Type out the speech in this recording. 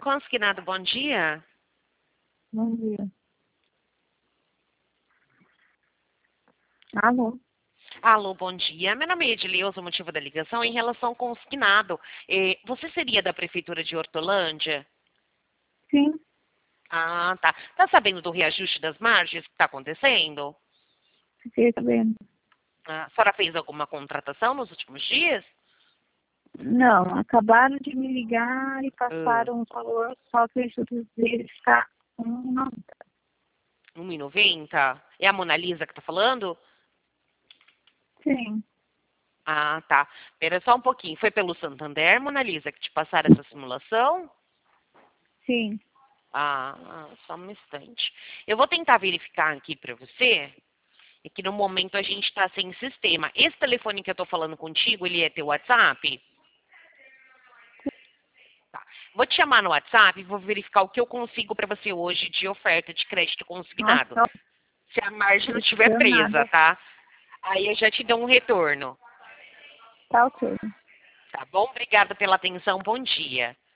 consignado, bom dia. Bom dia. Alô? Alô, bom dia. Meu nome é Edileuza, o motivo da ligação é em relação ao consignado. Você seria da Prefeitura de Hortolândia? Sim, Ah, tá. Tá sabendo do reajuste das margens que está acontecendo? fiquei sabendo. A senhora fez alguma contratação nos últimos dias? Não, acabaram de me ligar e Ah, passaram o valor, só que eu juro verificar não. 1,90? É a Mona Lisa que tá falando? Sim, Ah, tá. Espera só um pouquinho. Foi pelo Santander, Mona Lisa, que te passaram essa simulação? sim. Só um instante. Eu vou tentar verificar aqui para você. É que no momento a gente está sem sistema. Esse telefone que eu estou falando contigo, ele é teu WhatsApp? Tá. Vou te chamar no WhatsApp e vou verificar o que eu consigo para você hoje de oferta de crédito consignado. Nossa, Se a margem não estiver não presa, nada. tá? Aí eu já te dou um retorno. Tá ok. Tá bom? Obrigada pela atenção. Bom dia.